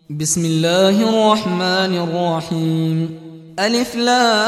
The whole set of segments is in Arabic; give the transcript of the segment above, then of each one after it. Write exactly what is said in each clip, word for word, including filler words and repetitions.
بسم الله الرحمن الرحيم. ألف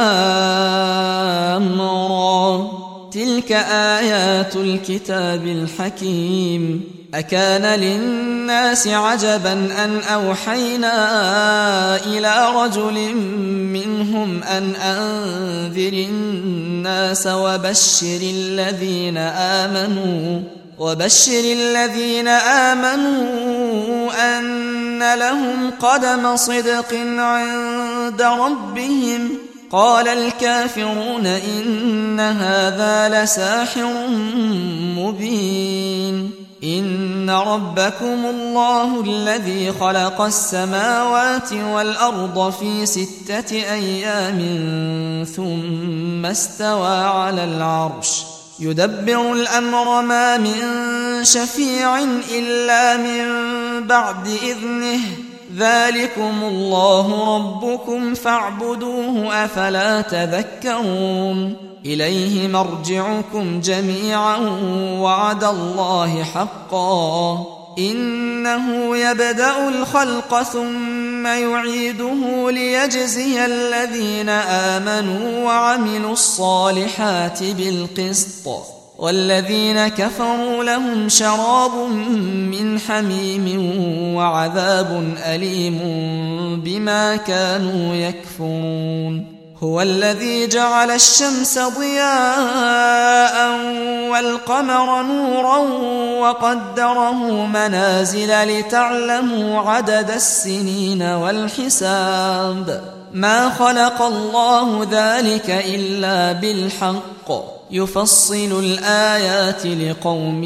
لام را، تلك آيات الكتاب الحكيم. أكان للناس عجبا أن أوحينا إلى رجل منهم أن أنذر الناس وبشر الذين آمنوا وبشر الذين آمنوا أن لهم قدم صدق عند ربهم. قال الكافرون إن هذا لساحر مبين. إن ربكم الله الذي خلق السماوات والأرض في ستة أيام ثم استوى على العرش يدبر الأمر، ما من شفيع إلا من بعد إذنه. ذلكم الله ربكم فاعبدوه، أفلا تذكرون. إليه مرجعكم جميعا وعد الله حقا، إنه يبدأ الخلق ثم يعيده ليجزي الذين آمنوا وعملوا الصالحات بالقسط، والذين كفروا لهم شراب من حميم وعذاب أليم بما كانوا يكفرون. هو الذي جعل الشمس ضياء والقمر نورا وقدره منازل لتعلموا عدد السنين والحساب. ما خلق الله ذلك إلا بالحق، يفصل الآيات لقوم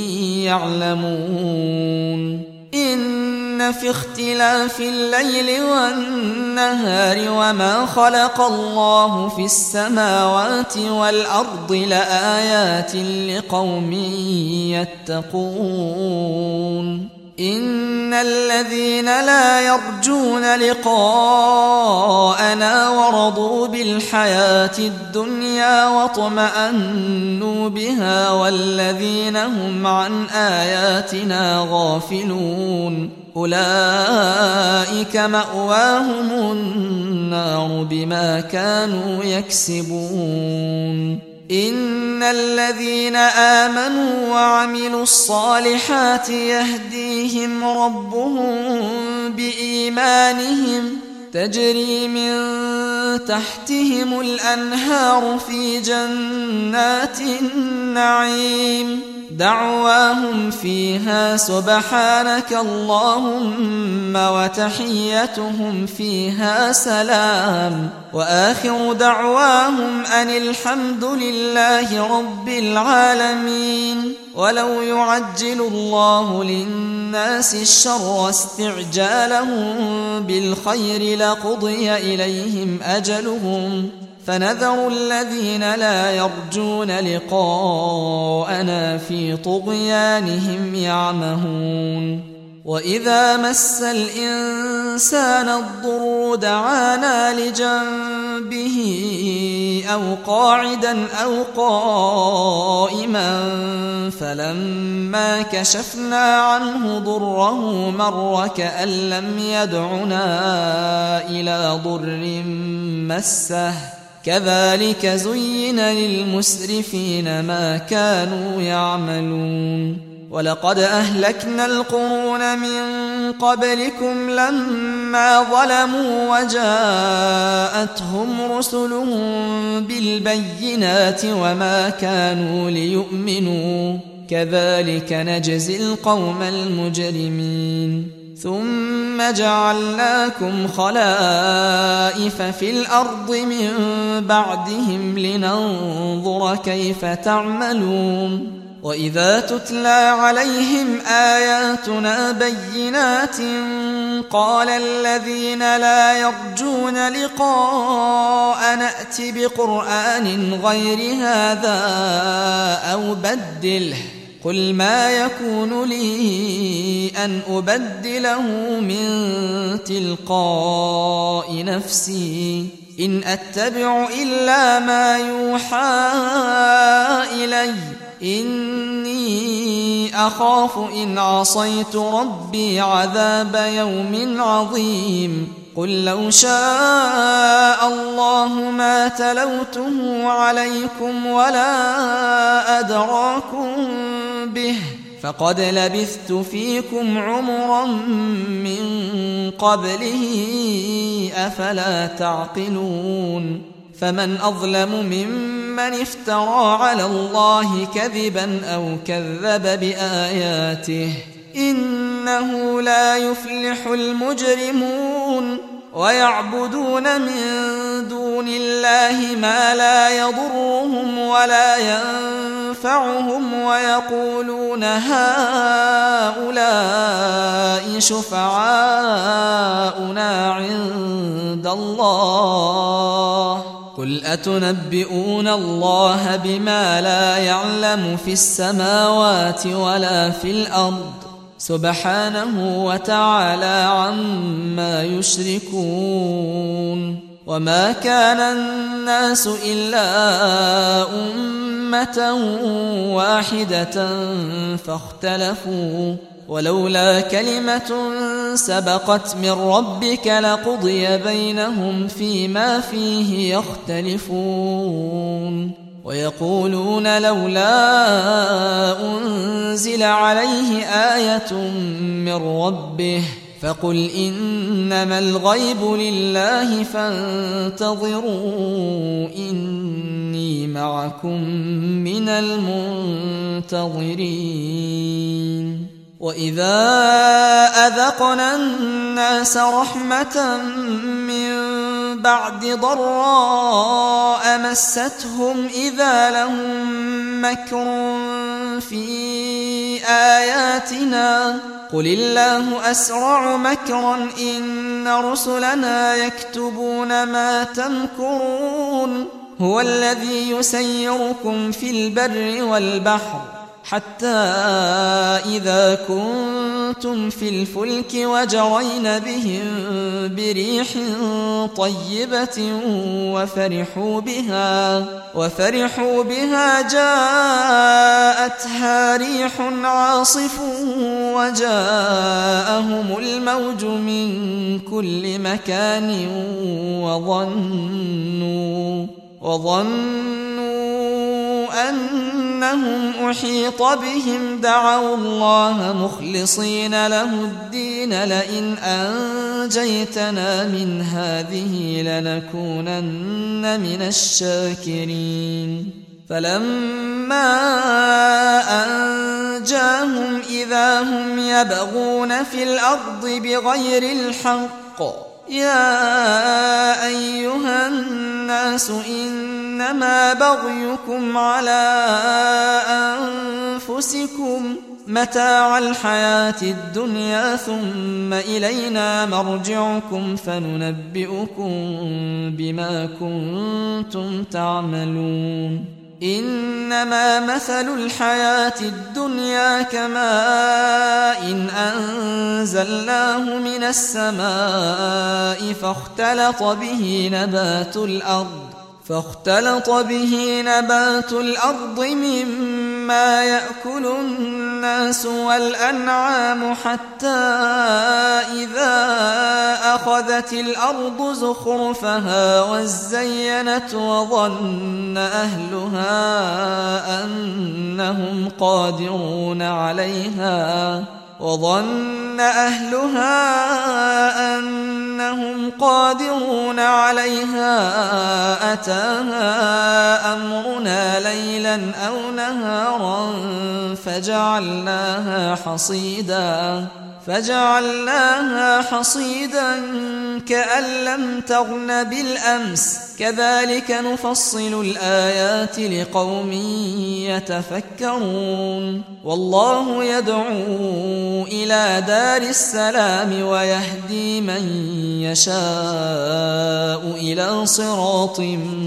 يعلمون. إن في اختلاف الليل والنهار وما خلق الله في السماوات والأرض لآيات لقوم يتقون. إن الذين لا يرجون لقاءنا ورضوا بالحياة الدنيا واطمأنوا بها والذين هم عن آياتنا غافلون أولئك مأواهم النار بما كانوا يكسبون. إن الذين آمنوا وعملوا الصالحات يهديهم ربهم بإيمانهم، تجري من تحتهم الأنهار في جنات النعيم، دعواهم فيها سبحانك اللهم وتحيتهم فيها سلام، وآخر دعواهم أن الحمد لله رب العالمين. ولو يعجل الله للناس الشر استعجالهم بالخير لقضي إليهم أجلهم، فنذر الذين لا يرجون لقاءنا في طغيانهم يعمهون. وإذا مس الإنسان الضر دعانا لجنبه أو قاعدا أو قائما، فلما كشفنا عنه ضره مر كأن لم يدعنا إلى ضر مسه، كذلك زين للمسرفين ما كانوا يعملون. ولقد أهلكنا القرون من قبلكم لما ظلموا وجاءتهم رسلهم بالبينات وما كانوا ليؤمنوا، كذلك نجزي القوم المجرمين. ثم جعلناكم خلائف في الأرض من بعدهم لننظر كيف تعملون. وإذا تتلى عليهم آياتنا بينات قال الذين لا يرجون لقاء نأت بقرآن غير هذا أو بدله، قل ما يكون لي أن أبدله من تلقاء نفسي، إن أتبع إلا ما يوحى إلي، إني أخاف إن عصيت ربي عذاب يوم عظيم قل لو شاء الله ما تلوته عليكم ولا أدراكم به فقد لبثت فيكم عمرا من قبله أفلا تعقلون فمن أظلم ممن افترى على الله كذبا أو كذب بآياته إنه لا يفلح المجرمون ويعبدون من دون الله ما لا يضرهم ولا ينفعهم ويقولون هؤلاء شفعاؤنا عند الله قل أتنبئون الله بما لا يعلم في السماوات ولا في الأرض سبحانه وتعالى عما يشركون وما كان الناس إلا أمة واحدة فاختلفوا ولولا كلمة سبقت من ربك لقضي بينهم فيما فيه يختلفون ويقولون لولا أنزل عليه آية من ربه فقل إنما الغيب لله فانتظروا إني معكم من المنتظرين وإذا أذقنا الناس رحمة من بعد ضراء مستهم إذا لهم مكر في آياتنا قل الله أسرع مكرا إن رسلنا يكتبون ما تمكرون هو الذي يسيركم في البر والبحر حتى إذا كنتم في الفلك وجرين بهم بريح طيبة وفرحوا بها وفرحوا بها جاءتها ريح عاصف وجاءهم الموج من كل مكان وظنوا وظنوا أنهم أحيط بهم دعوا الله مخلصين له الدين لئن أنجيتنا من هذه لنكونن من الشاكرين فلما أنجاهم إذا هم يبغون في الأرض بغير الحق يا أيها الناس إنما بغيكم على أنفسكم متاع الحياة الدنيا ثم إلينا مرجعكم فننبئكم بما كنتم تعملون إنما مثل الحياة الدنيا كماء إن أنزلناه من السماء فاختلط به نبات الأرض فاختلط به نبات الأرض مما يأكل الناس والأنعام حتى إذا أخذت الأرض زخرفها وزينت وظن أهلها أنهم قادرون عليها وظن أهلها أنهم قادرون عليها أتاها أمرنا ليلا أو نهارا فجعلناها حصيدا فجعلناها حصيدا كأن لم تغن بالأمس كذلك نفصل الآيات لقوم يتفكرون والله يدعو إلى دار السلام ويهدي من يشاء إلى صراط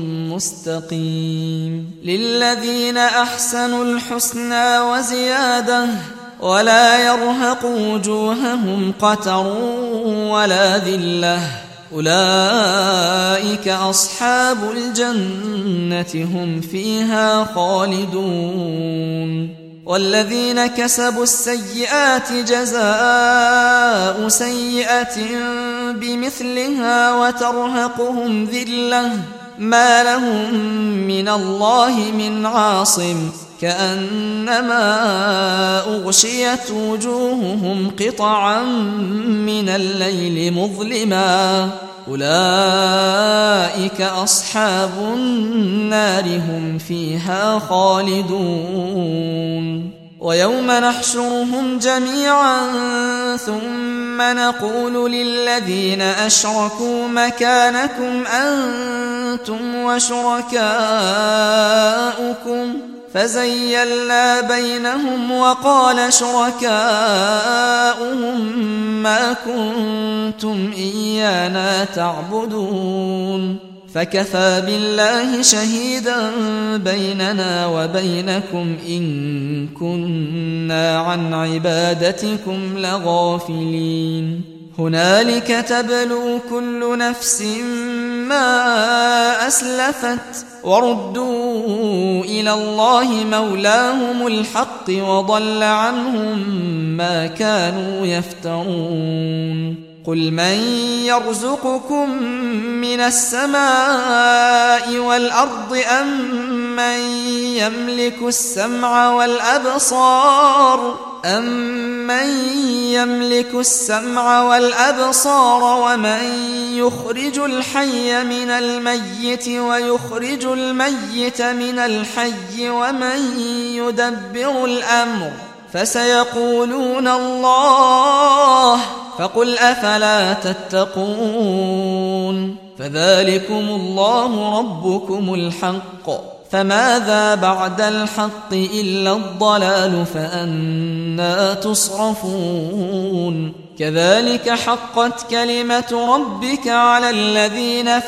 مستقيم للذين أحسنوا الحسنى وزيادة ولا يرهق وجوههم قتر ولا ذلة أولئك أصحاب الجنة هم فيها خالدون والذين كسبوا السيئات جزاء سيئة بمثلها وترهقهم ذلة ما لهم من الله من عاصم كأنما أغشيت وجوههم قطعا من الليل مظلما أولئك أصحاب النار هم فيها خالدون ويوم نحشرهم جميعا ثم نقول للذين أشركوا مكانكم أنتم وشركاؤكم فزيلنا بينهم وقال شركاؤهم ما كنتم إيانا تعبدون فكفى بالله شهيدا بيننا وبينكم إن كنا عن عبادتكم لغافلين هنالك تبلو كل نفس ما أسلفت وردوا إلى الله مولاهم الحق وضل عنهم ما كانوا يفترون قل من يرزقكم من السماء والأرض أم من يملك السمع والأبصار أَمَّن يَمْلِكُ السَّمْعَ وَالْأَبْصَارَ وَمَن يُخْرِجُ الْحَيَّ مِنَ الْمَيِّتِ وَيُخْرِجُ الْمَيِّتَ مِنَ الْحَيِّ وَمَن يُدَبِّرُ الْأَمْرَ فَسَيَقُولُونَ اللَّهُ فَقُلْ أَفَلَا تَتَّقُونَ فَذَلِكُمُ اللَّهُ رَبُّكُمُ الْحَقُّ فماذا بعد الحق إلا الضلال فأنى تصرفون كذلك حقت كلمة ربك على الذين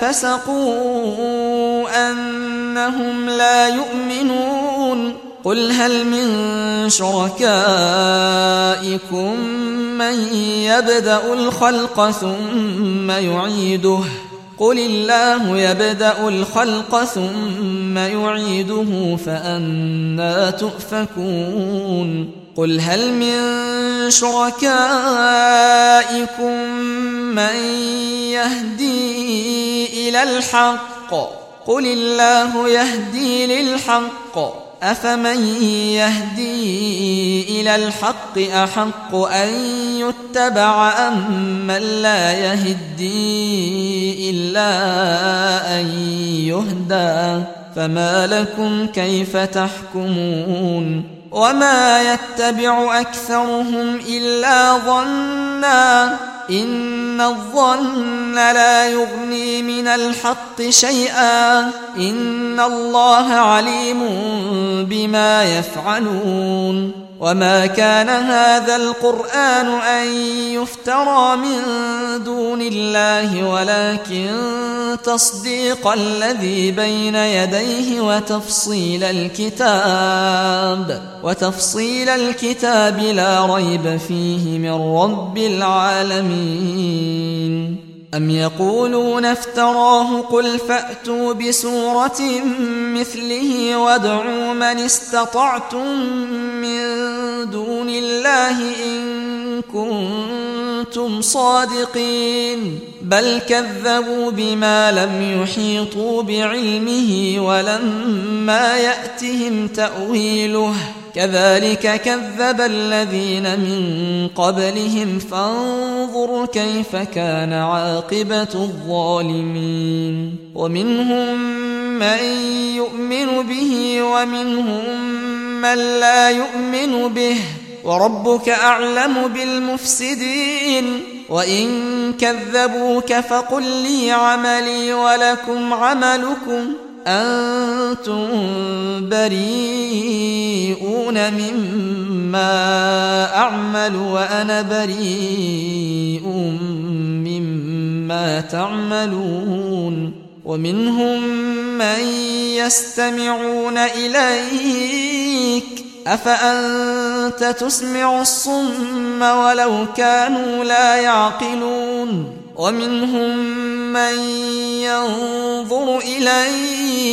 فسقوا أنهم لا يؤمنون قل هل من شركائكم من يبدأ الخلق ثم يعيده قل الله يبدأ الخلق ثم يعيده فأنى تؤفكون قل هل من شركائكم من يهدي إلى الحق قل الله يهدي للحق أفمن يهدي إلى الحق أحق أن يتبع أم من لا يهدي إلا أن يهدى فما لكم كيف تحكمون وما يتبع أكثرهم إلا ظنا إن الظن لا يغني من الحق شيئا إن الله عليم بما يفعلون وما كان هذا القرآن أن يفترى من دون الله ولكن تصديق الذي بين يديه وتفصيل الكتاب وتفصيل الكتاب لا ريب فيه من رب العالمين أم يقولون افتراه قل فأتوا بسورة مثله وادعوا من استطعتم من دون الله إن كنتم صادقين بل كذبوا بما لم يحيطوا بعلمه ولما يأتهم تأويله كذلك كذب الذين من قبلهم فانظر كيف كان عاقبة الظالمين ومنهم من يؤمن به ومنهم من لا يؤمن به وربك أعلم بالمفسدين وإن كذبوك فقل لي عملي ولكم عملكم أنتم بريئون مما أعمل وأنا بريء مما تعملون ومنهم من يستمعون إليك أفأنت تسمع الصم ولو كانوا لا يعقلون ومنهم من ينظر إليك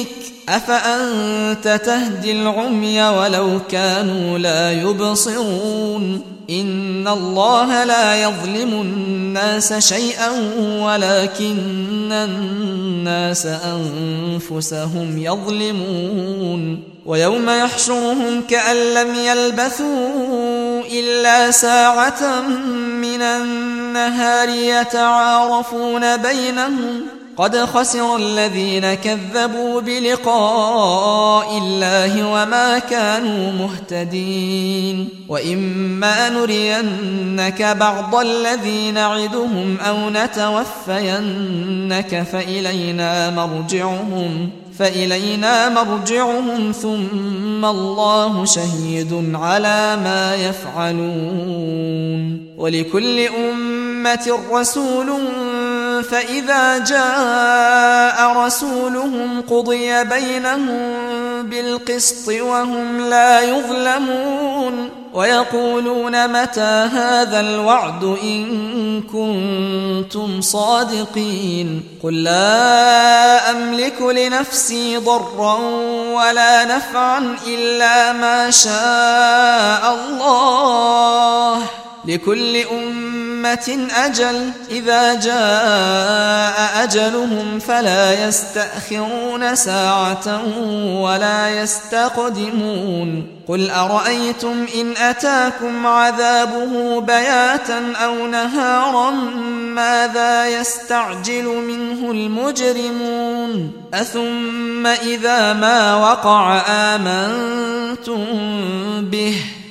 أفأنت تهدي العمي ولو كانوا لا يبصرون إن الله لا يظلم الناس شيئا ولكن الناس أنفسهم يظلمون ويوم يحشرهم كأن لم يلبثوا إلا ساعة من النهار يتعارفون بينهم قد خسر الذين كذبوا بلقاء الله وما كانوا مهتدين وإما نرينك بعض الذي نعدهم أو نتوفينك فإلينا مرجعهم فإلينا مرجعهم ثم الله شهيد على ما يفعلون ولكل أمة رسول فإذا جاء رسولهم قضي بينهم بالقسط وهم لا يظلمون ويقولون متى هذا الوعد إن كنتم صادقين قل لا أملك لنفسي ضرا ولا نفعا إلا ما شاء الله لكل أمة أجل إذا جاء أجلهم فلا يستأخرون ساعة ولا يستقدمون قل أرأيتم إن أتاكم عذابه بياتا أو نهارا ماذا يستعجل منه المجرمون أثم إذا ما وقع آمنتم به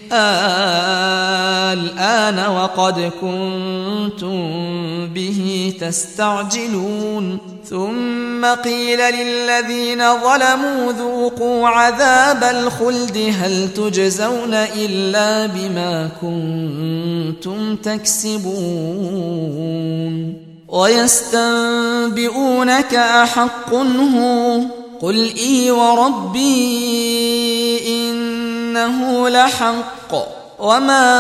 الآن وقد كنتم به تستعجلون ثم قيل للذين ظلموا ذوقوا عذاب الخلد هل تجزون إلا بما كنتم تكسبون ويستنبئونك أحق هو قل إي وربي إنه لحق وما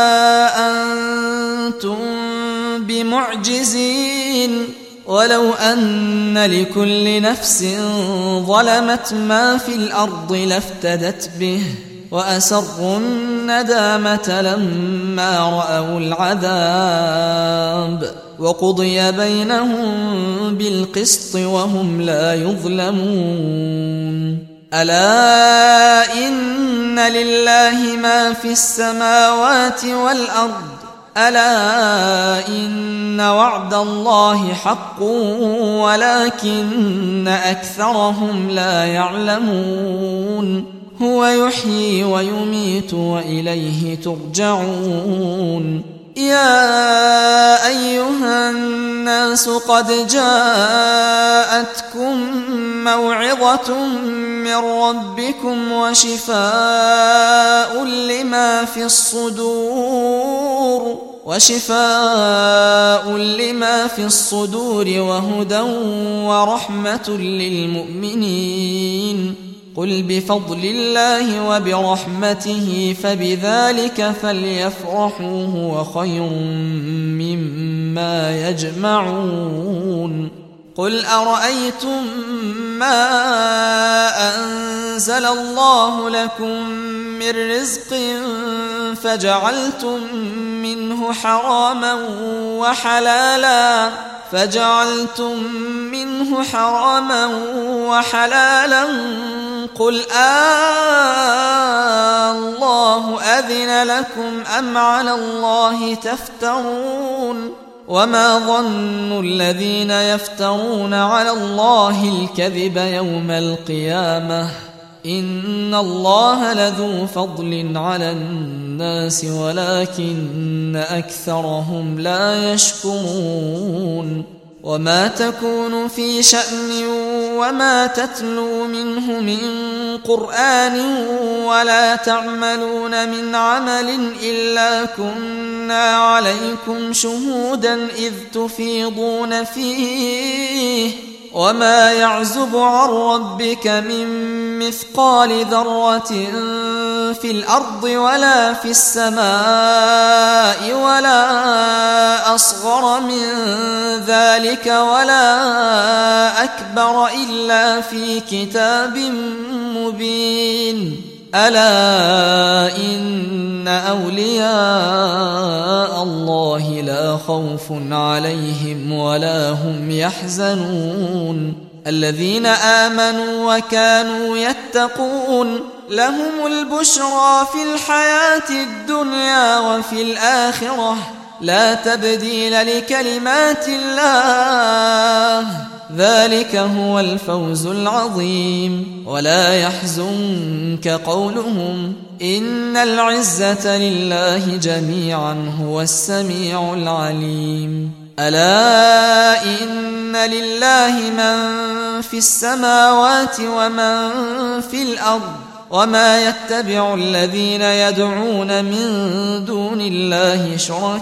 أنتم بمعجزين ولو أن لكل نفس ظلمت ما في الأرض لافتدت به وأسروا الندامة لما رأوا العذاب وقضي بينهم بالقسط وهم لا يظلمون ألا إن لله ما في السماوات والأرض ألا إن وعد الله حق ولكن أكثرهم لا يعلمون هو يحيي ويميت وإليه ترجعون يا أيها الناس قد جاءتكم موعظة من ربكم وشفاء لما في الصدور وشفاء لما في الصدور وهدى ورحمة للمؤمنين قل بفضل الله وبرحمته فبذلك فليفرحوا هو خير مما يجمعون قل أرأيتم ما أنزل الله لكم من رزق فجعلتم منه حراما وحلالا فجعلتم منه حراما وحلالا قل آه الله أذن لكم أم على الله تفترون وما ظن الذين يفترون على الله الكذب يوم القيامة إن الله لذو فضل على الناس ولكن أكثرهم لا يشكرون وما تكون في شأن وما تتلو منه من قرآن ولا تعملون من عمل إلا كنا عليكم شهودا إذ تفيضون فيه وما يعزب عن ربك من مثقال ذرة في الأرض ولا في السماء ولا أصغر من ذلك ولا أكبر إلا في كتاب مبين ألا إن أولياء الله لا خوف عليهم ولا هم يحزنون الذين آمنوا وكانوا يتقون لهم البشرى في الحياة الدنيا وفي الآخرة لا تبديل لكلمات الله ذلك هو الفوز العظيم ولا يحزنك قولهم إن العزة لله جميعا هو السميع العليم ألا إن لله من في السماوات ومن في الأرض وما يتبع الذين يدعون من دون الله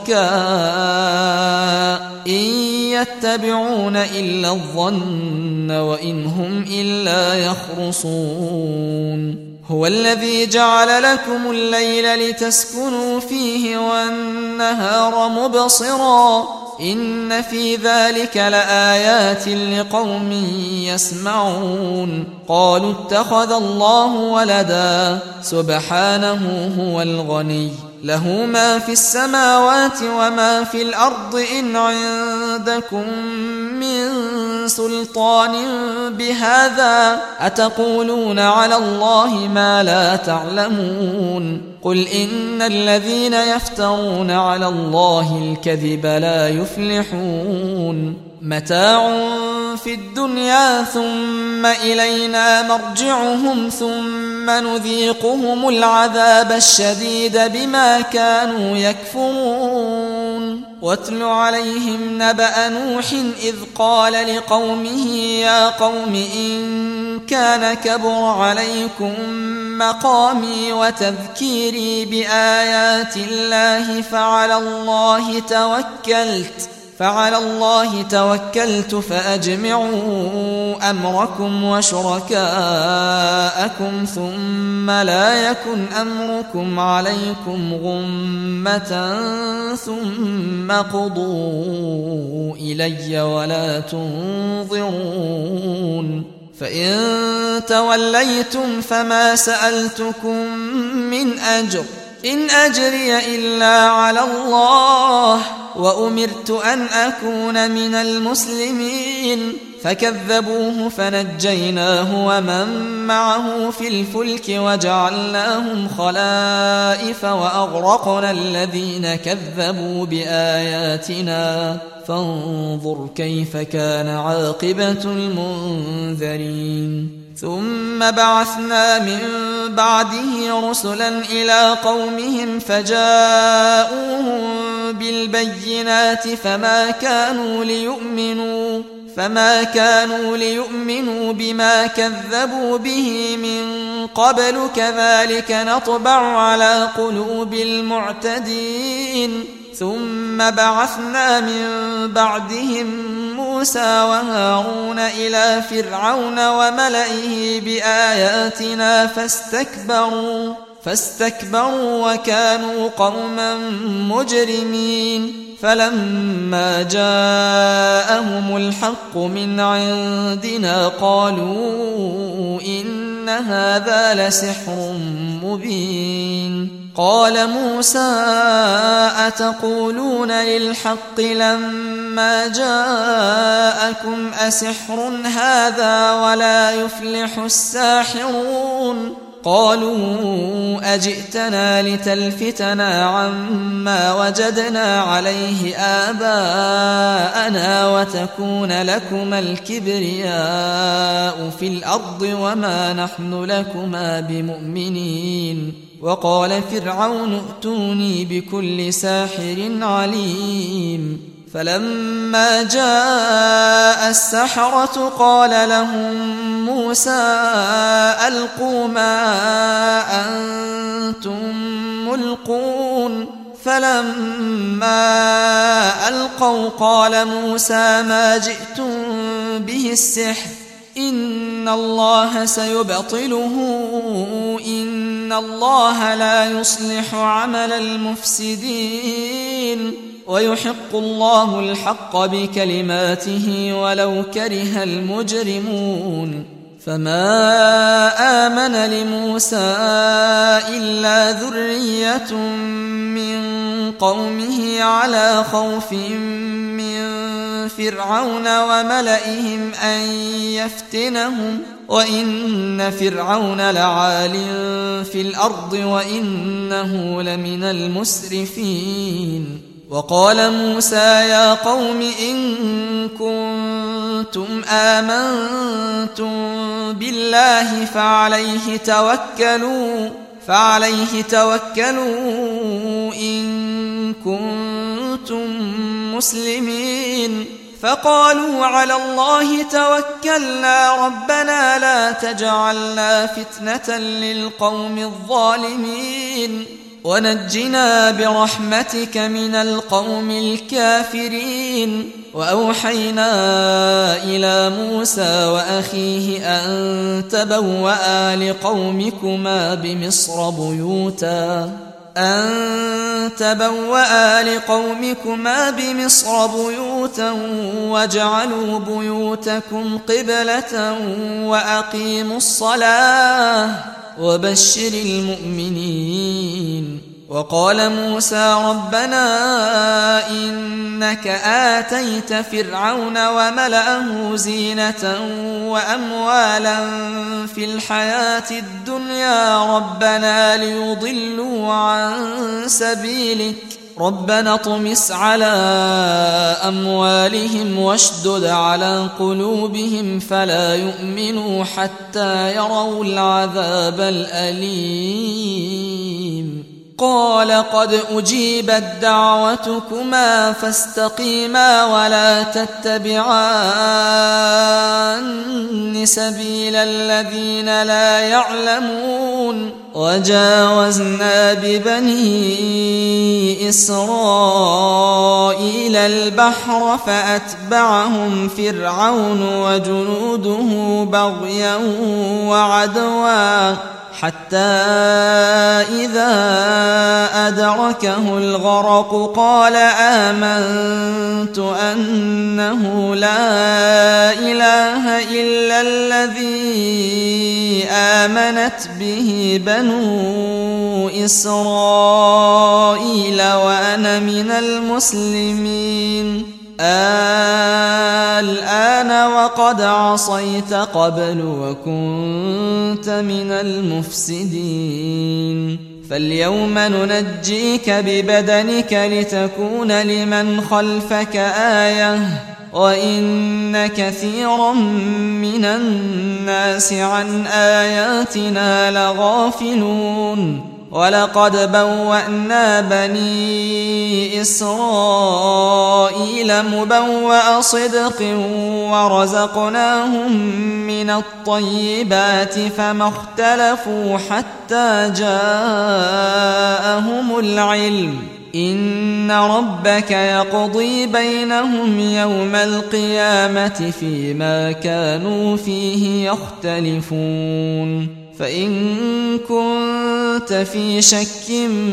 شركاء إن يتبعون إلا الظن وإن هم إلا يخرصون هو الذي جعل لكم الليل لتسكنوا فيه والنهار مبصرا إن في ذلك لآيات لقوم يسمعون قالوا اتخذ الله ولدا سبحانه هو الغني له ما في السماوات وما في الأرض إن عندكم من سلطان بهذا أتقولون على الله ما لا تعلمون قل إن الذين يفترون على الله الكذب لا يفلحون متاع في الدنيا ثم إلينا مرجعهم ثم نذيقهم العذاب الشديد بما كانوا يكفرون واتل عليهم نبأ نوح إذ قال لقومه يا قوم إن كان كبر عليكم مقامي وتذكيري بآيات الله فعلى الله توكلت فعلى الله توكلت فأجمعوا أمركم وشركاءكم ثم لا يكن أمركم عليكم غمة ثم قضوا إلي ولا تنظرون فإن توليتم فما سألتكم من أجر إن أجري إلا على الله وأمرت أن أكون من المسلمين فكذبوه فنجيناه ومن معه في الفلك وجعلناهم خلائف وأغرقنا الذين كذبوا بآياتنا فانظر كيف كان عاقبة المنذرين ثم بعثنا من بعده رسلا إلى قومهم فجاءوهم بالبينات فما كانوا ليؤمنوا فما كانوا ليؤمنوا بما كذبوا به من قبل كذلك نطبع على قلوب المعتدين ثم بعثنا من بعدهم موسى وهارون إلى فرعون وملئه بآياتنا فاستكبروا فاستكبروا وكانوا قوما مجرمين فلما جاءهم الحق من عندنا قالوا إن هذا لسحر مبين قال موسى أتقولون للحق لما جاءكم أسحر هذا ولا يفلح الساحرون قالوا أجئتنا لتلفتنا عما وجدنا عليه آباءنا وتكون لكما الكبرياء في الأرض وما نحن لكما بمؤمنين وقال فرعون ائتوني بكل ساحر عليم فلما جاء السحرة قال لهم موسى ألقوا ما أنتم ملقون فلما ألقوا قال موسى ما جئتم به السحر إن الله سيبطله إن إن الله لا يصلح عمل المفسدين ويحق الله الحق بكلماته ولو كره المجرمون فما آمن لموسى إلا ذرية من قومه على خوف من فرعون وملئهم أن يفتنهم وإن فرعون لعال في الأرض وإنه لمن المسرفين وقال موسى يا قوم إن كنتم آمنتم بالله فعليه توكلوا فعليه توكلوا إن كنتم مسلمين فقالوا على الله توكلنا ربنا لا تجعلنا فتنة للقوم الظالمين ونجنا برحمتك من القوم الكافرين وأوحينا إلى موسى وأخيه أن تبوأ لقومكما بمصر بيوتا أن تبوأ لقومكما بمصر بيوتا واجعلوا بيوتكم قبلة وأقيموا الصلاة وبشر المؤمنين وقال موسى ربنا إنك آتيت فرعون وملأه زينة وأموالا في الحياة الدنيا ربنا ليضلوا عن سبيلك ربنا اطمس على أموالهم واشدد على قلوبهم فلا يؤمنوا حتى يروا العذاب الأليم قال قد أجيبت دعوتكما فاستقيما ولا تتبعان سبيل الذين لا يعلمون وجاوزنا ببني إسرائيل البحر فأتبعهم فرعون وجنوده بغيا وعدوا حتى إذا أدركه الغرق قال آمنت أنه لا إله إلا الذي آمنت به بنو إسرائيل وأنا من المسلمين الآن وقد عصيت قبل وكنت من المفسدين فاليوم ننجيك ببدنك لتكون لمن خلفك آية وإن كثيرا من الناس عن آياتنا لغافلون ولقد بوأنا بني إسرائيل مبوأ صدق ورزقناهم من الطيبات فما اختلفوا حتى جاءهم العلم إن ربك يقضي بينهم يوم القيامة فيما كانوا فيه يختلفون فإن كنت في شك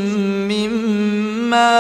مما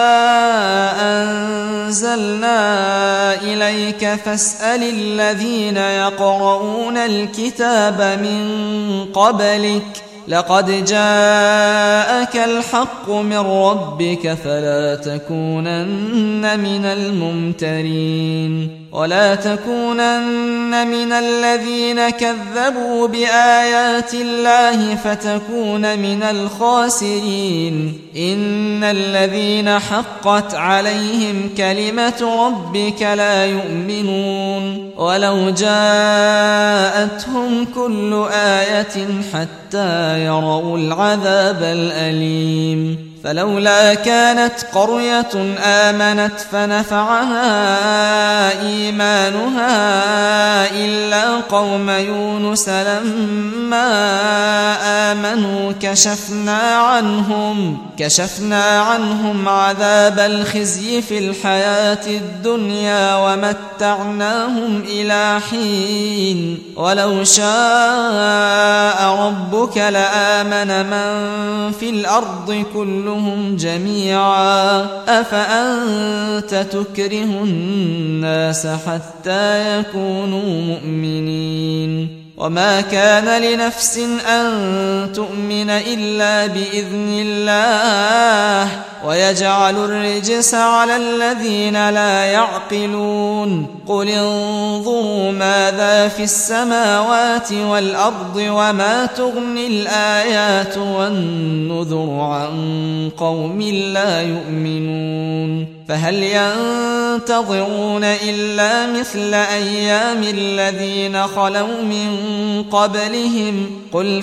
أنزلنا إليك فاسأل الذين يقرؤون الكتاب من قبلك لقد جاءك الحق من ربك فلا تكونن من الممترين ولا تكونن من الذين كذبوا بآيات الله فتكون من الخاسرين إن الذين حقت عليهم كلمة ربك لا يؤمنون ولو جاءتهم كل آية حتى يروا العذاب الأليم فلولا كانت قرية آمنت فنفعها إيمانها إلا قوم يونس لما آمنوا كشفنا عنهم كشفنا عنهم عذاب الخزي في الحياة الدنيا ومتعناهم إلى حين ولو شاء ربك لآمن من في الأرض كلهم جميعا أفأنت تكره الناس حتى يكونوا مؤمنين وما كان لنفس أن تؤمن إلا بإذن الله ويجعل الرجس على الذين لا يعقلون قل انظروا ماذا في السماوات والأرض وما تغني الآيات والنذر عن قوم لا يؤمنون فهل ينتظرون إلا مثل أيام الذين خلوا من قبلهم قل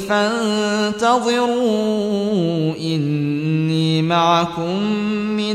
فانتظروا إني معكم من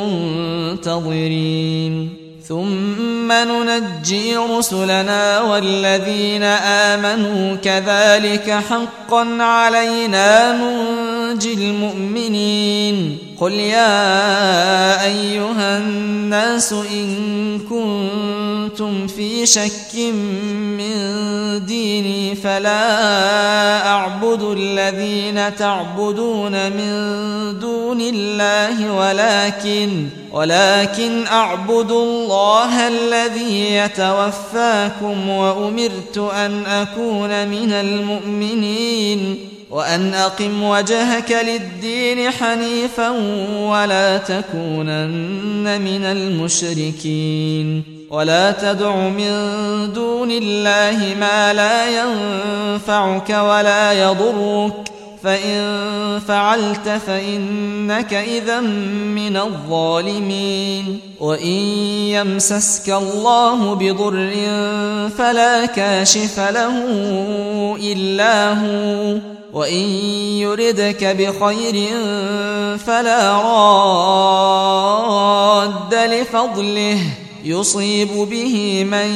المنتظرين ثم ننجي رسلنا والذين آمنوا كذلك حقا علينا ننجي المؤمنين قل يا أيها الناس إن كنتم في شك من ديني فلا أعبد الذين تعبدون من دون الله ولكن ولكن أعبد الله الذي يتوفاكم وأمرت أن أكون من المؤمنين وأن أقم وجهك للدين حنيفا ولا تكونن من المشركين ولا تدع من دون الله ما لا ينفعك ولا يضرك فإن فعلت فإنك إذا من الظالمين وإن يمسسك الله بضر فلا كاشف له إلا هو وإن يردك بخير فلا راد لفضله يصيب به من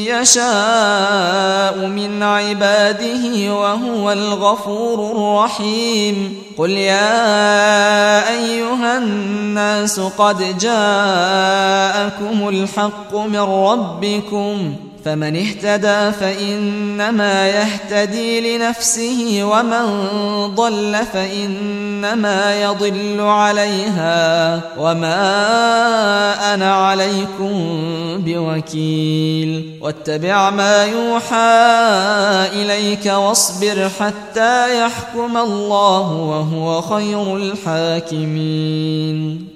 يشاء من عباده وهو الغفور الرحيم قل يا أيها الناس قد جاءكم الحق من ربكم فمن اهتدى فإنما يهتدي لنفسه ومن ضل فإنما يضل عليها وما أنا عليكم بوكيل واتبع ما يوحى إليك واصبر حتى يحكم الله وهو خير الحاكمين